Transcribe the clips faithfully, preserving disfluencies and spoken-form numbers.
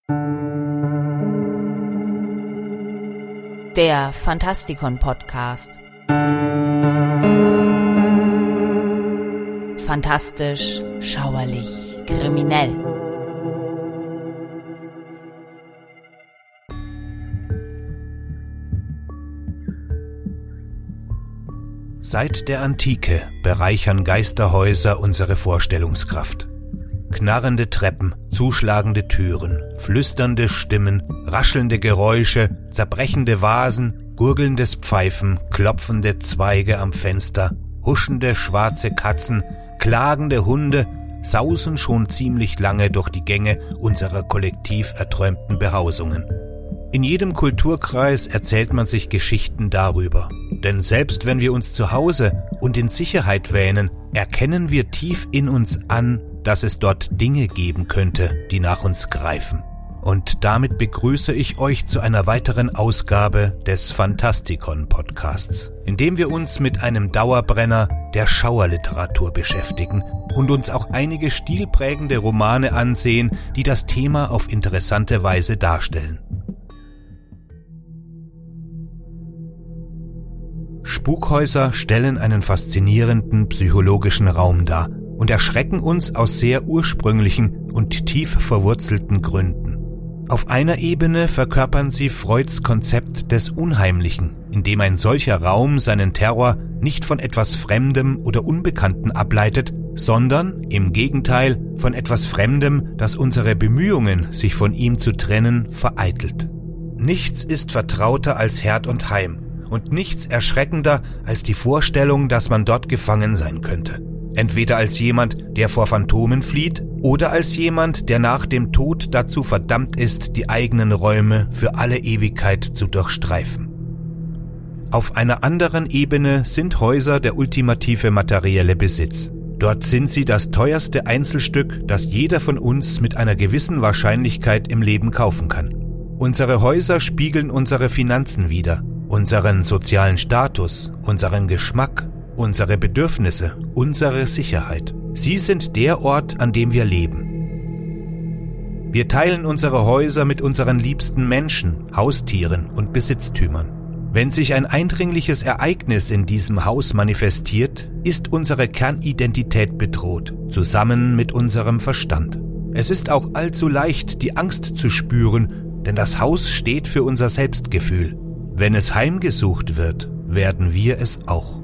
Der Fantastikon-Podcast. Fantastisch, schauerlich, kriminell. Seit der Antike bereichern Geisterhäuser unsere Vorstellungskraft. Knarrende Treppen, zuschlagende Türen, flüsternde Stimmen, raschelnde Geräusche, zerbrechende Vasen, gurgelndes Pfeifen, klopfende Zweige am Fenster, huschende schwarze Katzen, klagende Hunde sausen schon ziemlich lange durch die Gänge unserer kollektiv erträumten Behausungen. In jedem Kulturkreis erzählt man sich Geschichten darüber. Denn selbst wenn wir uns zu Hause und in Sicherheit wähnen, erkennen wir tief in uns an, dass es dort Dinge geben könnte, die nach uns greifen. Und damit begrüße ich euch zu einer weiteren Ausgabe des Fantastikon-Podcasts, in dem wir uns mit einem Dauerbrenner der Schauerliteratur beschäftigen und uns auch einige stilprägende Romane ansehen, die das Thema auf interessante Weise darstellen. Spukhäuser stellen einen faszinierenden psychologischen Raum dar und erschrecken uns aus sehr ursprünglichen und tief verwurzelten Gründen. Auf einer Ebene verkörpern sie Freuds Konzept des Unheimlichen, in dem ein solcher Raum seinen Terror nicht von etwas Fremdem oder Unbekannten ableitet, sondern im Gegenteil von etwas Fremdem, das unsere Bemühungen, sich von ihm zu trennen, vereitelt. Nichts ist vertrauter als Herd und Heim. Und nichts erschreckender als die Vorstellung, dass man dort gefangen sein könnte. Entweder als jemand, der vor Phantomen flieht, oder als jemand, der nach dem Tod dazu verdammt ist, die eigenen Räume für alle Ewigkeit zu durchstreifen. Auf einer anderen Ebene sind Häuser der ultimative materielle Besitz. Dort sind sie das teuerste Einzelstück, das jeder von uns mit einer gewissen Wahrscheinlichkeit im Leben kaufen kann. Unsere Häuser spiegeln unsere Finanzen wider. Unseren sozialen Status, unseren Geschmack, unsere Bedürfnisse, unsere Sicherheit. Sie sind der Ort, an dem wir leben. Wir teilen unsere Häuser mit unseren liebsten Menschen, Haustieren und Besitztümern. Wenn sich ein eindringliches Ereignis in diesem Haus manifestiert, ist unsere Kernidentität bedroht, zusammen mit unserem Verstand. Es ist auch allzu leicht, die Angst zu spüren, denn das Haus steht für unser Selbstgefühl. Wenn es heimgesucht wird, werden wir es auch.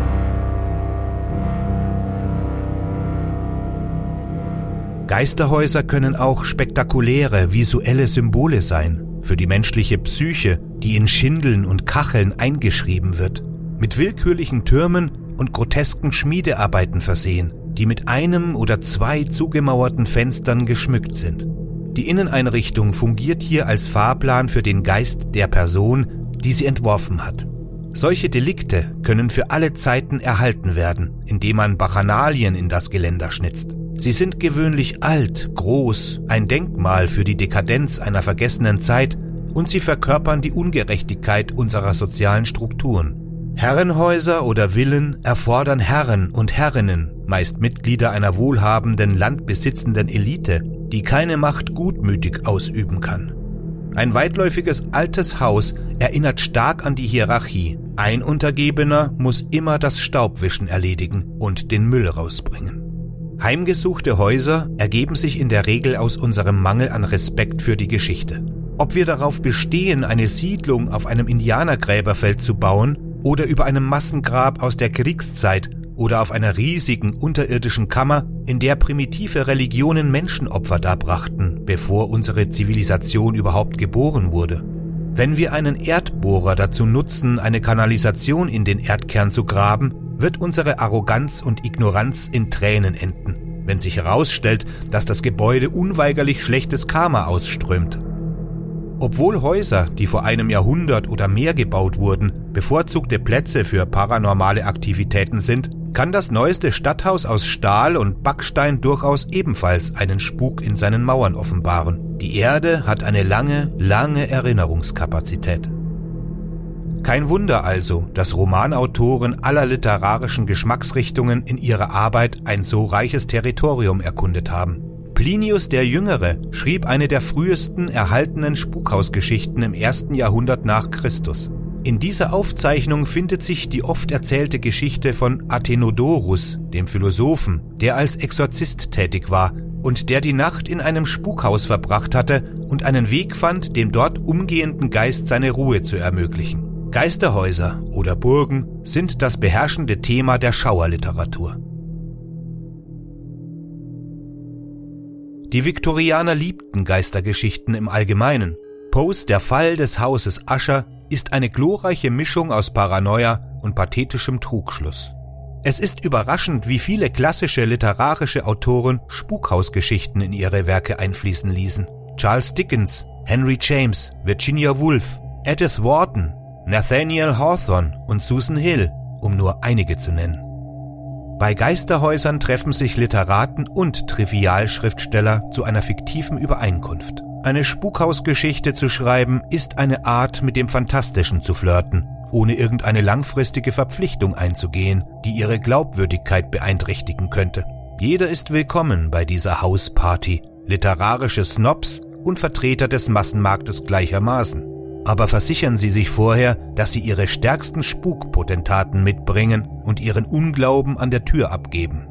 Geisterhäuser können auch spektakuläre visuelle Symbole sein, für die menschliche Psyche, die in Schindeln und Kacheln eingeschrieben wird, mit willkürlichen Türmen und grotesken Schmiedearbeiten versehen, die mit einem oder zwei zugemauerten Fenstern geschmückt sind. Die Inneneinrichtung fungiert hier als Fahrplan für den Geist der Person, die sie entworfen hat. Solche Delikte können für alle Zeiten erhalten werden, indem man Bacchanalien in das Geländer schnitzt. Sie sind gewöhnlich alt, groß, ein Denkmal für die Dekadenz einer vergessenen Zeit und sie verkörpern die Ungerechtigkeit unserer sozialen Strukturen. Herrenhäuser oder Villen erfordern Herren und Herrinnen, meist Mitglieder einer wohlhabenden, landbesitzenden Elite, die keine Macht gutmütig ausüben kann. Ein weitläufiges altes Haus erinnert stark an die Hierarchie. Ein Untergebener muss immer das Staubwischen erledigen und den Müll rausbringen. Heimgesuchte Häuser ergeben sich in der Regel aus unserem Mangel an Respekt für die Geschichte. Ob wir darauf bestehen, eine Siedlung auf einem Indianergräberfeld zu bauen oder über einem Massengrab aus der Kriegszeit oder auf einer riesigen unterirdischen Kammer, in der primitive Religionen Menschenopfer darbrachten, bevor unsere Zivilisation überhaupt geboren wurde. Wenn wir einen Erdbohrer dazu nutzen, eine Kanalisation in den Erdkern zu graben, wird unsere Arroganz und Ignoranz in Tränen enden, wenn sich herausstellt, dass das Gebäude unweigerlich schlechtes Karma ausströmt. Obwohl Häuser, die vor einem Jahrhundert oder mehr gebaut wurden, bevorzugte Plätze für paranormale Aktivitäten sind, kann das neueste Stadthaus aus Stahl und Backstein durchaus ebenfalls einen Spuk in seinen Mauern offenbaren. Die Erde hat eine lange, lange Erinnerungskapazität. Kein Wunder also, dass Romanautoren aller literarischen Geschmacksrichtungen in ihrer Arbeit ein so reiches Territorium erkundet haben. Plinius der Jüngere schrieb eine der frühesten erhaltenen Spukhausgeschichten im ersten Jahrhundert nach Christus. In dieser Aufzeichnung findet sich die oft erzählte Geschichte von Athenodorus, dem Philosophen, der als Exorzist tätig war und der die Nacht in einem Spukhaus verbracht hatte und einen Weg fand, dem dort umgehenden Geist seine Ruhe zu ermöglichen. Geisterhäuser oder Burgen sind das beherrschende Thema der Schauerliteratur. Die Viktorianer liebten Geistergeschichten im Allgemeinen. Poes Der Fall des Hauses Usher ist eine glorreiche Mischung aus Paranoia und pathetischem Trugschluss. Es ist überraschend, wie viele klassische literarische Autoren Spukhausgeschichten in ihre Werke einfließen ließen. Charles Dickens, Henry James, Virginia Woolf, Edith Wharton, Nathaniel Hawthorne und Susan Hill, um nur einige zu nennen. Bei Geisterhäusern treffen sich Literaten und Trivialschriftsteller zu einer fiktiven Übereinkunft. Eine Spukhausgeschichte zu schreiben, ist eine Art, mit dem Phantastischen zu flirten, ohne irgendeine langfristige Verpflichtung einzugehen, die ihre Glaubwürdigkeit beeinträchtigen könnte. Jeder ist willkommen bei dieser Hausparty, literarische Snobs und Vertreter des Massenmarktes gleichermaßen. Aber versichern Sie sich vorher, dass Sie Ihre stärksten Spukpotentaten mitbringen und Ihren Unglauben an der Tür abgeben.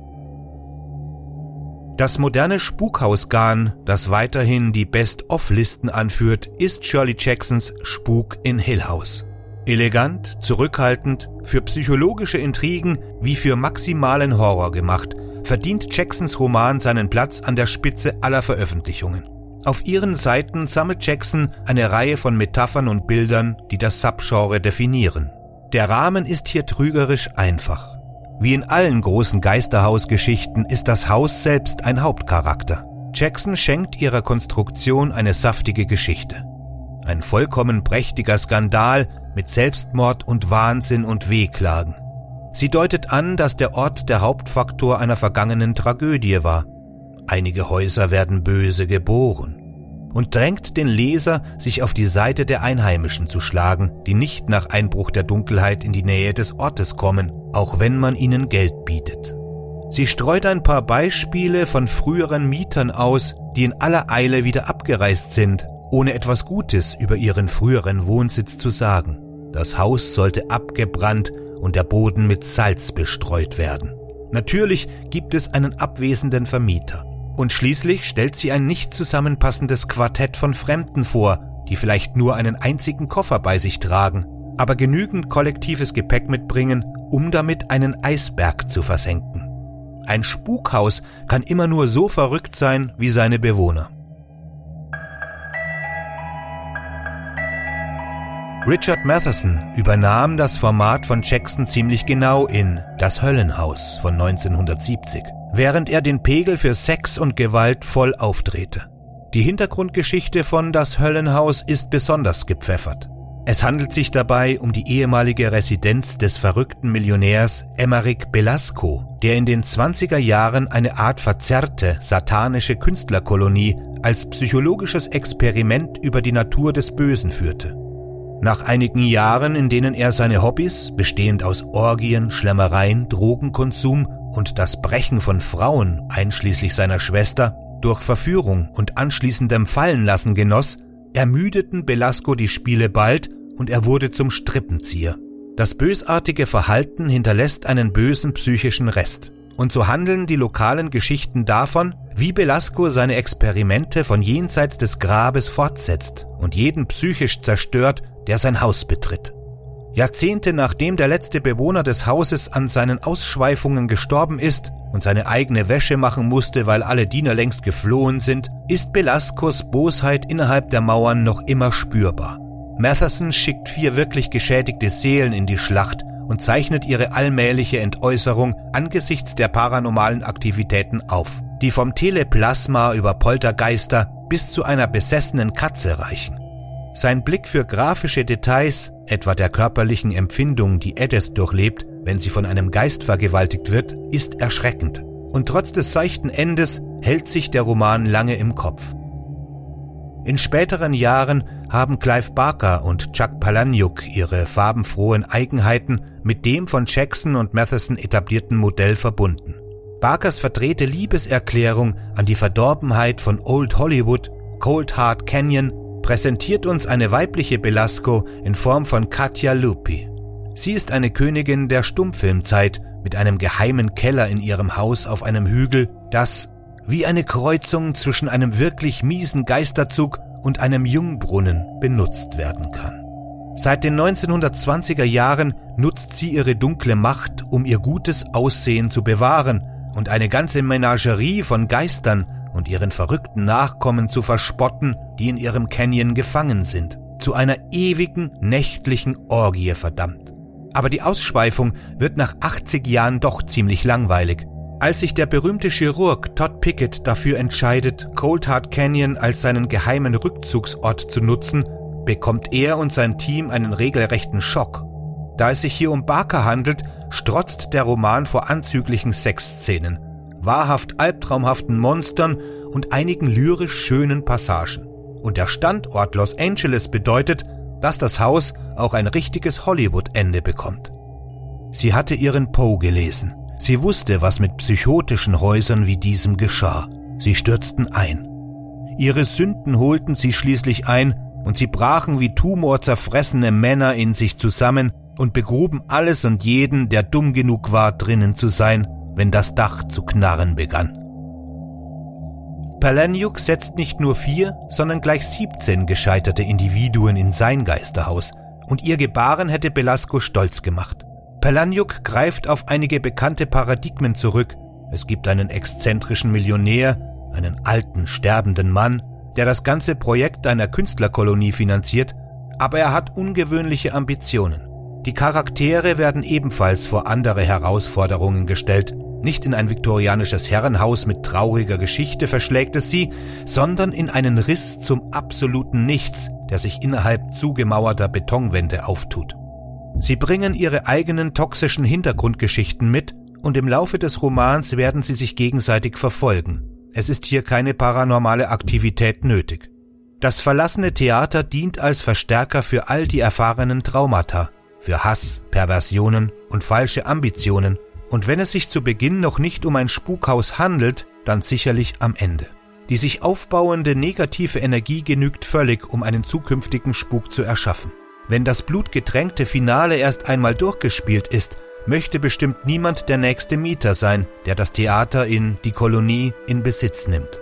Das moderne Spukhausgarn, das weiterhin die Best-of-Listen anführt, ist Shirley Jacksons Spuk in Hill House. Elegant, zurückhaltend, für psychologische Intrigen wie für maximalen Horror gemacht, verdient Jacksons Roman seinen Platz an der Spitze aller Veröffentlichungen. Auf ihren Seiten sammelt Jackson eine Reihe von Metaphern und Bildern, die das Subgenre definieren. Der Rahmen ist hier trügerisch einfach. Wie in allen großen Geisterhausgeschichten ist das Haus selbst ein Hauptcharakter. Jackson schenkt ihrer Konstruktion eine saftige Geschichte. Ein vollkommen prächtiger Skandal mit Selbstmord und Wahnsinn und Wehklagen. Sie deutet an, dass der Ort der Hauptfaktor einer vergangenen Tragödie war. Einige Häuser werden böse geboren und drängt den Leser, sich auf die Seite der Einheimischen zu schlagen, die nicht nach Einbruch der Dunkelheit in die Nähe des Ortes kommen, auch wenn man ihnen Geld bietet. Sie streut ein paar Beispiele von früheren Mietern aus, die in aller Eile wieder abgereist sind, ohne etwas Gutes über ihren früheren Wohnsitz zu sagen. Das Haus sollte abgebrannt und der Boden mit Salz bestreut werden. Natürlich gibt es einen abwesenden Vermieter. Und schließlich stellt sie ein nicht zusammenpassendes Quartett von Fremden vor, die vielleicht nur einen einzigen Koffer bei sich tragen, aber genügend kollektives Gepäck mitbringen, um damit einen Eisberg zu versenken. Ein Spukhaus kann immer nur so verrückt sein wie seine Bewohner. Richard Matheson übernahm das Format von Jackson ziemlich genau in Das Höllenhaus von neunzehnhundertsiebzig, während er den Pegel für Sex und Gewalt voll aufdrehte. Die Hintergrundgeschichte von Das Höllenhaus ist besonders gepfeffert. Es handelt sich dabei um die ehemalige Residenz des verrückten Millionärs Emeric Belasco, der in den zwanziger Jahren eine Art verzerrte, satanische Künstlerkolonie als psychologisches Experiment über die Natur des Bösen führte. Nach einigen Jahren, in denen er seine Hobbys, bestehend aus Orgien, Schlemmereien, Drogenkonsum und das Brechen von Frauen, einschließlich seiner Schwester, durch Verführung und anschließendem Fallenlassen genoss, ermüdeten Belasco die Spiele bald und er wurde zum Strippenzieher. Das bösartige Verhalten hinterlässt einen bösen psychischen Rest. Und so handeln die lokalen Geschichten davon, wie Belasco seine Experimente von jenseits des Grabes fortsetzt und jeden psychisch zerstört, der sein Haus betritt. Jahrzehnte nachdem der letzte Bewohner des Hauses an seinen Ausschweifungen gestorben ist und seine eigene Wäsche machen musste, weil alle Diener längst geflohen sind, ist Belascos Bosheit innerhalb der Mauern noch immer spürbar. Matheson schickt vier wirklich geschädigte Seelen in die Schlacht und zeichnet ihre allmähliche Entäußerung angesichts der paranormalen Aktivitäten auf, die vom Teleplasma über Poltergeister bis zu einer besessenen Katze reichen. Sein Blick für grafische Details, etwa der körperlichen Empfindung, die Edith durchlebt, wenn sie von einem Geist vergewaltigt wird, ist erschreckend. Und trotz des seichten Endes hält sich der Roman lange im Kopf. In späteren Jahren haben Clive Barker und Chuck Palahniuk ihre farbenfrohen Eigenheiten mit dem von Jackson und Matheson etablierten Modell verbunden. Barkers verdrehte Liebeserklärung an die Verdorbenheit von Old Hollywood, Cold Hard Canyon, präsentiert uns eine weibliche Belasco in Form von Katia Luppi. Sie ist eine Königin der Stummfilmzeit mit einem geheimen Keller in ihrem Haus auf einem Hügel, das wie eine Kreuzung zwischen einem wirklich miesen Geisterzug und einem Jungbrunnen benutzt werden kann. Seit den neunzehnhundertzwanziger Jahren nutzt sie ihre dunkle Macht, um ihr gutes Aussehen zu bewahren und eine ganze Menagerie von Geistern und ihren verrückten Nachkommen zu verspotten, die in ihrem Canyon gefangen sind, zu einer ewigen nächtlichen Orgie verdammt. Aber die Ausschweifung wird nach achtzig Jahren doch ziemlich langweilig. Als sich der berühmte Chirurg Todd Pickett dafür entscheidet, Cold Hard Canyon als seinen geheimen Rückzugsort zu nutzen, bekommt er und sein Team einen regelrechten Schock. Da es sich hier um Barker handelt, strotzt der Roman vor anzüglichen Sexszenen, wahrhaft albtraumhaften Monstern und einigen lyrisch schönen Passagen. Und der Standort Los Angeles bedeutet, dass das Haus auch ein richtiges Hollywood-Ende bekommt. Sie hatte ihren Poe gelesen. Sie wusste, was mit psychotischen Häusern wie diesem geschah. Sie stürzten ein. Ihre Sünden holten sie schließlich ein und sie brachen wie tumorzerfressene Männer in sich zusammen und begruben alles und jeden, der dumm genug war, drinnen zu sein, wenn das Dach zu knarren begann. Palahniuk setzt nicht nur vier, sondern gleich siebzehn gescheiterte Individuen in sein Geisterhaus, und ihr Gebaren hätte Belasco stolz gemacht. Palahniuk greift auf einige bekannte Paradigmen zurück. Es gibt einen exzentrischen Millionär, einen alten, sterbenden Mann, der das ganze Projekt einer Künstlerkolonie finanziert, aber er hat ungewöhnliche Ambitionen. Die Charaktere werden ebenfalls vor andere Herausforderungen gestellt. Nicht in ein viktorianisches Herrenhaus mit trauriger Geschichte verschlägt es sie, sondern in einen Riss zum absoluten Nichts, der sich innerhalb zugemauerter Betonwände auftut. Sie bringen ihre eigenen toxischen Hintergrundgeschichten mit und im Laufe des Romans werden sie sich gegenseitig verfolgen. Es ist hier keine paranormale Aktivität nötig. Das verlassene Theater dient als Verstärker für all die erfahrenen Traumata, für Hass, Perversionen und falsche Ambitionen, und wenn es sich zu Beginn noch nicht um ein Spukhaus handelt, dann sicherlich am Ende. Die sich aufbauende negative Energie genügt völlig, um einen zukünftigen Spuk zu erschaffen. Wenn das blutgetränkte Finale erst einmal durchgespielt ist, möchte bestimmt niemand der nächste Mieter sein, der das Theater in die Kolonie in Besitz nimmt.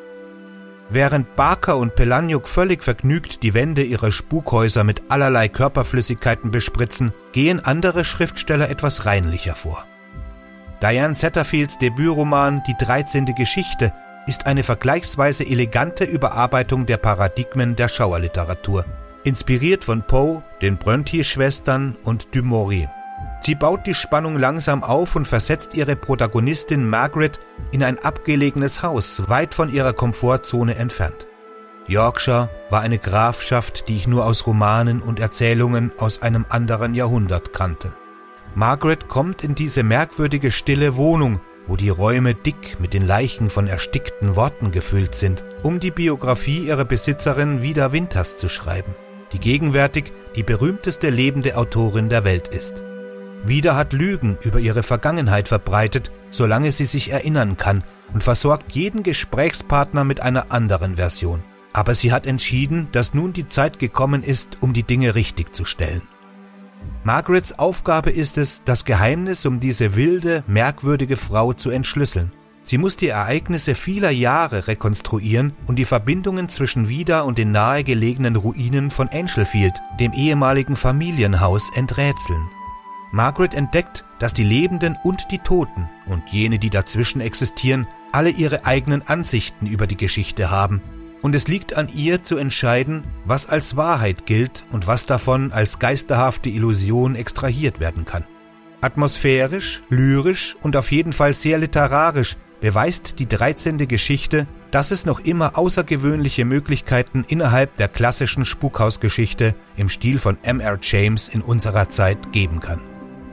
Während Barker und Palahniuk völlig vergnügt die Wände ihrer Spukhäuser mit allerlei Körperflüssigkeiten bespritzen, gehen andere Schriftsteller etwas reinlicher vor. Diane Satterfields Debütroman Die dreizehnte Geschichte ist eine vergleichsweise elegante Überarbeitung der Paradigmen der Schauerliteratur, inspiriert von Poe, den Brontë-Schwestern und Du Maurier. Sie baut die Spannung langsam auf und versetzt ihre Protagonistin Margaret in ein abgelegenes Haus, weit von ihrer Komfortzone entfernt. Yorkshire war eine Grafschaft, die ich nur aus Romanen und Erzählungen aus einem anderen Jahrhundert kannte. Margaret kommt in diese merkwürdige stille Wohnung, wo die Räume dick mit den Leichen von erstickten Worten gefüllt sind, um die Biografie ihrer Besitzerin Vida Winters zu schreiben, die gegenwärtig die berühmteste lebende Autorin der Welt ist. Vida hat Lügen über ihre Vergangenheit verbreitet, solange sie sich erinnern kann, und versorgt jeden Gesprächspartner mit einer anderen Version. Aber sie hat entschieden, dass nun die Zeit gekommen ist, um die Dinge richtig zu stellen. Margarets Aufgabe ist es, das Geheimnis um diese wilde, merkwürdige Frau zu entschlüsseln. Sie muss die Ereignisse vieler Jahre rekonstruieren und die Verbindungen zwischen Vida und den nahegelegenen Ruinen von Anglefield, dem ehemaligen Familienhaus, enträtseln. Margaret entdeckt, dass die Lebenden und die Toten und jene, die dazwischen existieren, alle ihre eigenen Ansichten über die Geschichte haben. Und es liegt an ihr zu entscheiden, was als Wahrheit gilt und was davon als geisterhafte Illusion extrahiert werden kann. Atmosphärisch, lyrisch und auf jeden Fall sehr literarisch beweist die dreizehnte Geschichte, dass es noch immer außergewöhnliche Möglichkeiten innerhalb der klassischen Spukhausgeschichte im Stil von M R James in unserer Zeit geben kann.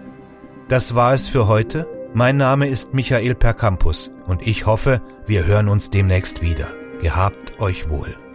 Das war es für heute. Mein Name ist Michael Percampus und ich hoffe, wir hören uns demnächst wieder. Gehabt euch wohl.